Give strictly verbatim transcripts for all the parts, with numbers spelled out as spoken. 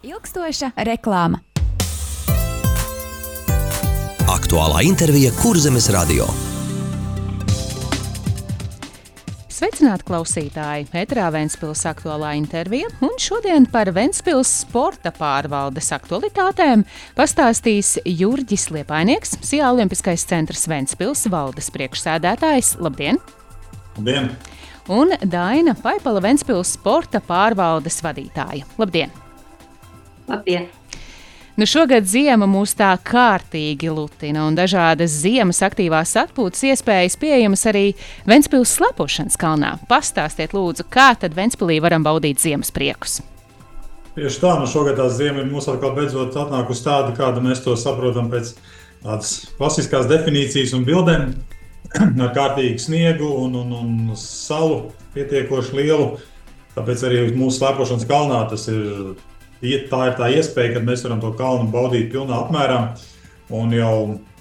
Ilgstoša reklāma. Aktuālā intervija Kurzemes radio. Sveicināti klausītāji! Ēterā Ventspils aktuālā intervija, un šodien par Ventspils sporta pārvaldes aktualitātēm pastāstīs Jurģis Liepainieks, Sijā Olimpiskais centrs Ventspils valdes priekšsēdētājs. Labdien! Labdien! Un Daina Paipala, Ventspils sporta pārvaldes vadītāja. Labdien! Labdien! Nu šogad ziema mūs tā kārtīgi lutina, un dažādas ziemas aktīvās atpūtas iespējas pieejamas arī Ventspils slepošanas kalnā. Pastāstiet lūdzu, kā tad Ventspilī varam baudīt ziemas priekus? Tieši tā, nu šogad tā ziema ir mūs atkal beidzot atnākusi tāda, kāda mēs to saprotam pēc tādas klasiskās definīcijas un bildēm, ar kārtīgu sniegu un, un, un salu pietiekoši lielu, tāpēc arī uz mūsu slepošanas kalnā tas ir. Tā ir tā iespēja, kad mēs varam to kalnu baudīt pilnā apmērā un jau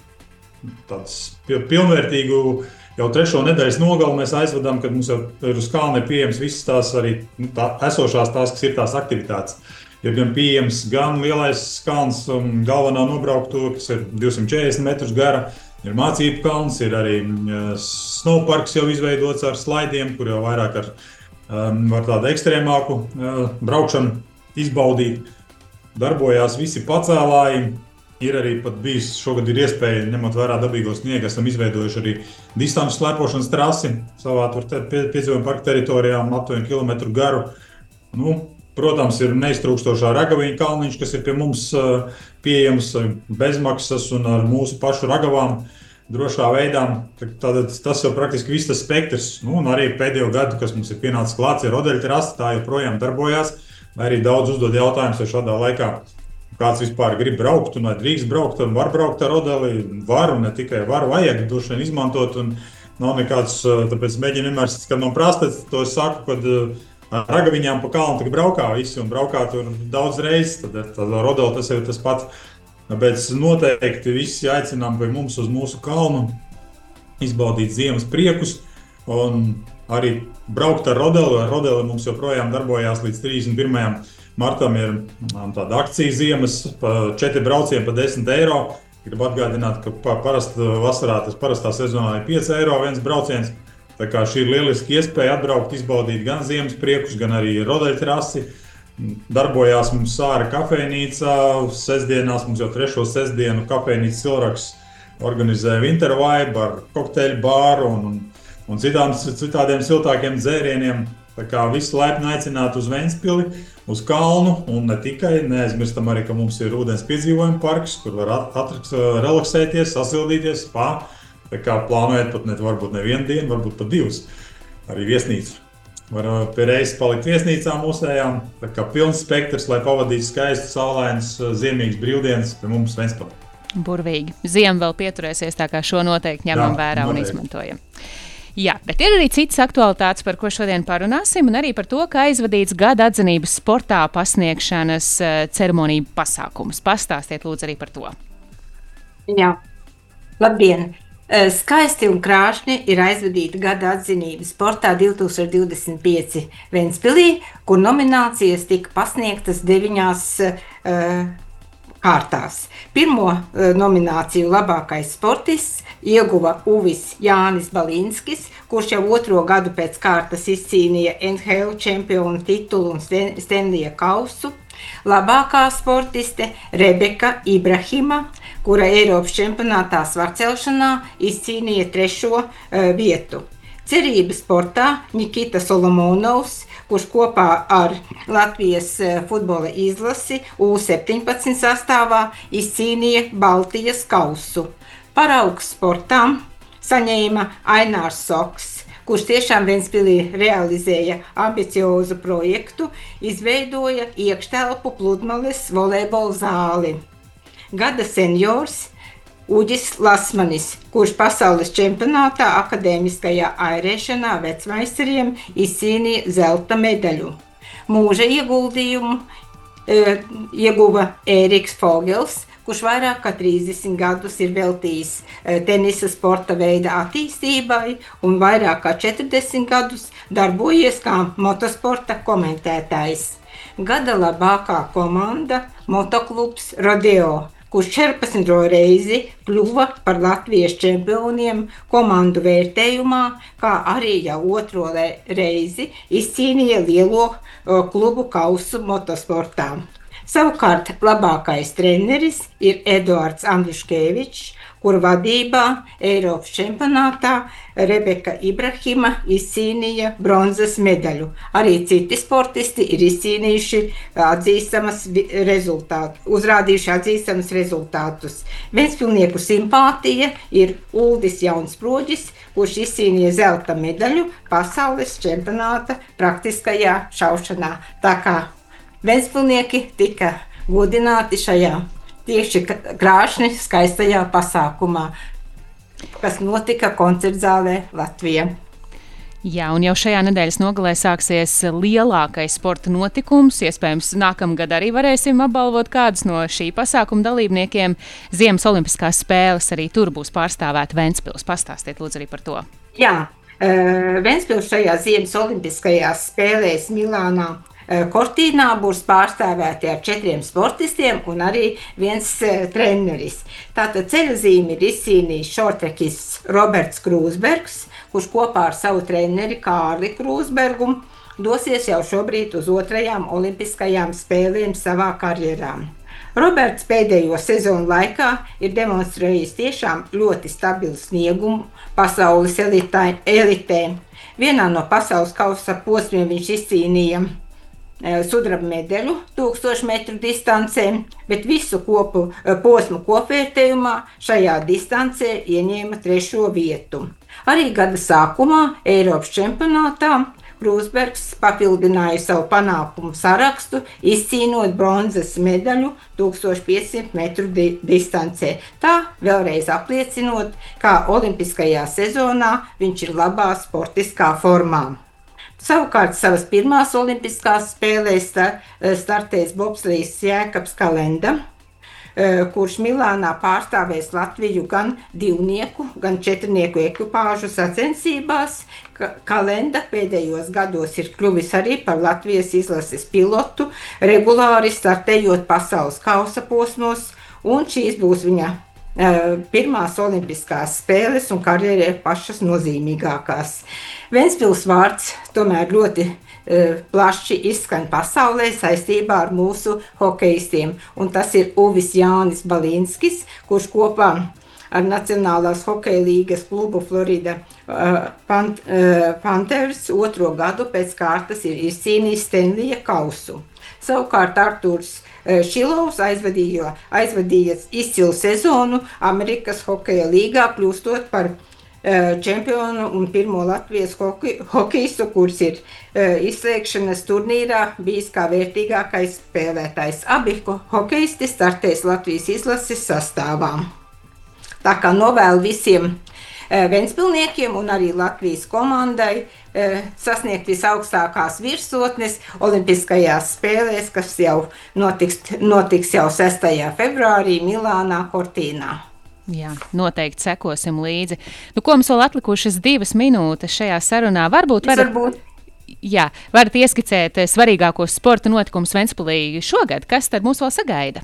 tāds pilnvērtīgu jau trešo nedēļas nogalu mēs aizvedam, kad mums jau ir uz kalna ir pieejams visas tās arī nu, tā, esošās tās, kas ir tās aktivitātes. Ir gan pieejams gan lielais kalns, um, galvenā nobraukto, kas ir divsimt četrdesmit metrus gara, ir mācību kalns, ir arī uh, snowparks jau izveidots ar slaidiem, kur jau vairāk ar um, var tādu ekstrēmāku uh, braukšanu izbaudīt. Darbojās visi pacēlāji, ir arī pat bijis, šogad ir iespēja, ņemot vērā dabīgo sniegu, esam izveidojuši arī distanču slepošanas trasi savā piedzīvojuma parka teritorijām, aptuveni kilometru garu. Nu, protams, ir neiztrūkstošā Ragaviņa kalniņš, kas ir pie mums pieejams bezmaksas un ar mūsu pašu ragavām drošā veidā. Tātad tas jau praktiski viss tas spektrs. Nu, un arī pēdējo gadu, kas mums ir pienācis klāts, ir rodeļu trasa, tā joprojām darbojās. Arī daudz uzdod jautājumus, vai šādā laikā kāds vispār grib braukt un vai drīkst braukt un var braukt ar rodeli. Varu, ne tikai varu, vajag droši vien izmantot un nav nekāds, tāpēc mēģinu vienmēr, kad man prasta, to es saku, kad ar Ragaviņām pa kalnu tik braukā visi un braukā tur daudz reizes, tad ar tā rodeli tas ir tas pats. Tāpēc noteikti visi aicinām pie mums uz mūsu kalnu izbaudīt ziemas priekus un arī braukt ar rodeli. Ar rodeli mums joprojām darbojās līdz trīsdesmit pirmajam martam ir tāda akcija ziemas, četri braucieni pa desmit eiro. Gribu atgādināt, ka parasti vasarā tas parastā sezonā ir pieci eiro viens brauciens. Tā kā šī ir lieliski iespēja atbraukt, izbaudīt gan ziemas priekus, gan arī rodeļu trasi. Darbojās mums Sāra kafejnīcā, sestdienās mums jau trešo sestdienu kafejnīcas Silraks organizē Winter Vibe ar kokteļu bāru un, un un citām, citādiem siltākiem dzērieniem. Tā kā visi laipni aicināti uz Ventspili, uz kalnu, un ne tikai, neaizmirstam arī, ka mums ir ūdens piedzīvojuma parks, kur var atraks, relaksēties, sasildīties, spā. Tā kā plānojat pat ne, varbūt ne vienu dienu, varbūt pat divas. Arī viesnīcu. Var pie reizes palikt viesnīcā mūsējām. Tā kā pilns spektrs, lai pavadītu skaistu, saulains, ziemīgs brīvdienas pie mums Ventspilī. Burvīgi. Ziema vēl pieturēsies, tā kā šo noteikti ņemam Jā, vērā un izmantojam. Jā, bet ir arī citas aktualitātes, par ko šodien parunāsim, un arī par to, kā aizvadīts gada atzinības sportā pasniegšanas ceremoniju pasākums. Pastāstiet lūdzu arī par to. Jā, labdien! Skaisti un krāšņi ir aizvadīta gada atzinības sportā divi tūkstoši divdesmit pieci Ventspilī, kur nominācijas tika pasniegtas deviņās uh, kārtās. Pirmo uh, nomināciju labākais sportists ieguva Uvis Jānis Balīnskis, kurš jau otro gadu pēc kārtas izcīnīja N H L čempionu titulu un Stenlija kausu. Labākā sportiste Rebeka Ibrahima, kura Eiropas čempionātā svarcelšanā izcīnīja trešo uh, vietu. Cerības sportā Nikita Solomonovs, kurš kopā ar Latvijas futbola izlasi U septiņpadsmit sastāvā izcīnīja Baltijas kausu. Paraugs sportām saņēma Ainārs Soks, kurš tiešām Ventspilī realizēja ambiciozu projektu, izveidoja iekštelpu pludmales volejbola zāli. Gada seniors Uģis Lasmanis, kurš pasaules čempionātā akadēmiskajā airēšanā vecmeistariem izcīnīja zelta medaļu. Mūža ieguldījumu e, ieguva Ēriks Fogels, kurš vairāk kā trīsdesmit gadus ir veltījis tenisa sporta veida attīstībai un vairāk kā četrdesmit gadus darbojies kā motosporta komentētājs. gada labākā komanda Motoklubs Rodeo, kurš četrpadsmito reizi kļuva par Latvijas čempioniem komandu vērtējumā, kā arī jau otro reizi izcīnīja lielo klubu kausu motosportā. Savukārt labākais treneris ir Eduards Andriškevičs, kura vadībā Eiropas čempionātā Rebeka Ibrahima izcīnīja bronzas medaļu. Arī citi sportisti ir izcīnījuši atzīstamas rezultātus, uzrādījuši atzīstamas rezultātus. Ventspilnieku simpātija ir Uldis Jaunsproģis, kurš izcīnīja zelta medaļu pasaules čempionāta praktiskajā šaušanā. Tā kā ventspilnieki tika godināti šajā tieši Krāšņi skaistajā pasākumā, kas notika koncertzālē Latvijā. Jā, un jau šajā nedēļas nogalē sāksies lielākais sporta notikums. Iespējams, nākamgad arī varēsim apbalvot kādus no šī pasākuma dalībniekiem. Ziemas olimpiskās spēles arī tur būs pārstāvēta Ventspils. Pastāstiet lūdzu arī par to. Jā, Ventspils šajā Ziemas olimpiskajās spēlēs Milānā Kortīnā būs pārstāvēti ar četriem sportistiem un arī viens treneris. Tātad ceļazīmi ir izcīnījis šortrekists Roberts Krūsbergs, kurš kopā ar savu treneri Kārli Krūsbergu dosies jau šobrīd uz otrajām olimpiskajām spēlēm savā karjerā. Roberts pēdējo sezonu laikā ir demonstrējis tiešām ļoti stabilu sniegumu pasaules elitē. Vienā no pasaules kausa posmiem viņš izcīnīja sudraba medaļu tūkstošu metru distancē, bet visu kopu, posmu kopvērtējumā šajā distancē ieņēma trešo vietu. Arī gada sākumā Eiropas čempionātā Krūsbergs papildināja savu panākumu sarakstu, izcīnot bronzas medaļu tūkstoš piecsimt metru di- distancē. Tā vēlreiz apliecinot, kā olimpiskajā sezonā viņš ir labā sportiskā formā. Savukārt savas pirmās olimpiskās spēlēs startēs bobslejs Jēkabs Kalenda, kurš Milānā pārstāvēs Latviju gan divnieku, gan četrnieku ekipāžu sacensībās. Kalenda pēdējos gados ir kļuvis arī par Latvijas izlases pilotu, regulāri startējot pasaules kausa posmos, un šīs būs viņa pirmās olimpiskās spēles un karjerē pašas nozīmīgākās. Ventspils vārds tomēr ļoti uh, plaši izskan pasaulē saistībā ar mūsu hokejistiem, un tas ir Uvis Jānis Balīnskis, kurš kopā ar Nacionālās hokeja līgas klubu Florida uh, Pant, uh, Panthers otro gadu pēc kārtas ir izcīnījis Stenlija kausu. Savukārt Artūrs Šilovs aizvadīja, aizvadīja izcilu sezonu Amerikas hokeja līgā, kļūstot par uh, čempionu un pirmo Latvijas hoke, hokejistu, kurš ir uh, izslēgšanas turnīrā bijis kā vērtīgākais spēlētājs. Abi hokejisti startēs Latvijas izlases sastāvā. Tā kā novēlu visiem Ventspilniekiem un arī Latvijas komandai sasniegt visaugstākās virsotnes olimpiskajās spēlēs, kas jau notiks, notiks jau sestajā februārī Milānā, Cortīnā. Jā, noteikti sekosim līdzi. Nu, ko mums vēl atlikušas divas minūtes šajā sarunā? Varbūt varat, varbūt. Jā, varat ieskicēt svarīgākos sporta notikumus Ventspilī šogad. Kas tad mūs vēl sagaida?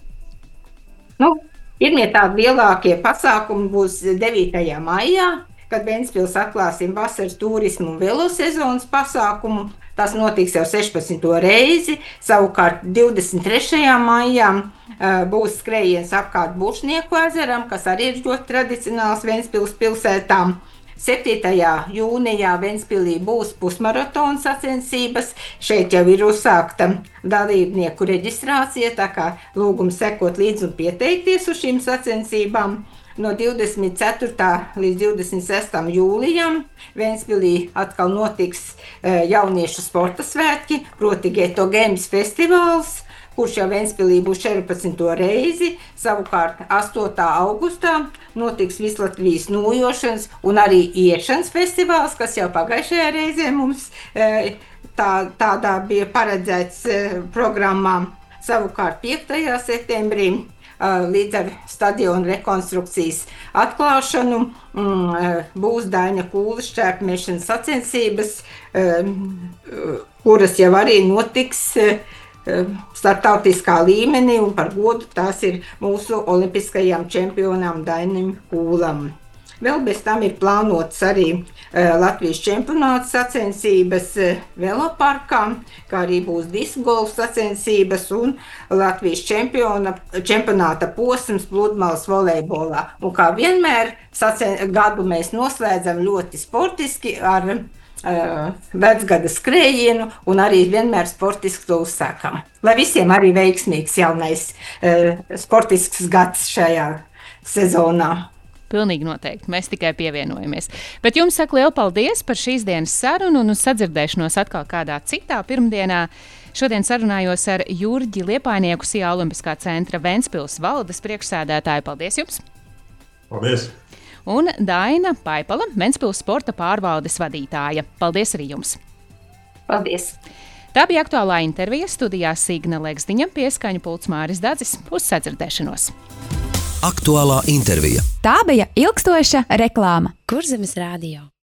Nu, pirmie tādi lielākie pasākumi būs devītajā maijā, kad Ventspils atklāsim vasaras turismu un velosezonas pasākumu. Tas notiks jau sešpadsmito reizi, savukārt divdesmit trešajā maijā uh, būs skrējiens apkārt Bušnieku ezeram, kas arī ir ļoti tradicionāls Ventspils pilsētām. septītajā jūnijā Ventspilī būs pusmaratona sacensības. Šeit jau ir uzsākta dalībnieku reģistrācija, tā kā lūgums sekot līdzi un pieteikties uz šīm sacensībām. No divdesmit ceturtā līdz divdesmit sestajam jūlijam Ventspilī atkal notiks uh, jauniešu sporta svētki, proti Geto Games festivāls, kurš jau Ventspilī būs četrpadsmito reizi. Savukārt astotā augustā notiks Vislatvijas nojošanas un arī iešanas festivāls, kas jau pagājušajā reizē mums e, tā, tādā bija paredzēts e, programmā. Savukārt piektajā septembrī e, līdz ar stadionu rekonstrukcijas atklāšanu m, būs Daina Kūles šķērpmešanas sacensības, e, kuras jau arī notiks e, starptautiskā līmenī, un par godu tās ir mūsu olimpiskajām čempionām Dainim Kūlam. Vēl bez tam ir plānotas arī Latvijas čempionāta sacensības veloparkā, kā arī būs diskgolfa sacensības un Latvijas čempiona, čempionāta posms pludmales volejbolā. Un kā vienmēr sacen, gadu mēs noslēdzam ļoti sportiski ar uh, vecgada skrējienu un arī vienmēr sportiski to uzsākam. Lai visiem arī veiksmīgs jaunais uh, sportisks gads šajā sezonā. Pilnīgi noteikti. Mēs tikai pievienojamies. Bet jums saku lielu paldies par šīs dienas sarunu un uz sadzirdēšanos atkal kādā citā pirmdienā. Šodien sarunājos ar Jurģi Liepainieku, Sijā Olimpiskā centra Ventspils valdes priekšsēdētāju. Paldies jums! Paldies! Un Daina Paipala, Ventspils sporta pārvaldes vadītāja. Paldies arī jums! Paldies! Tā bija aktuālā intervija. Studijā Signa Legzdiņa, pieskaņu pults Māris Dadzis. Uz sadzirdēšanos! Aktuālā intervija. Tā bija ilgstoša reklāma. Kurzemes radio.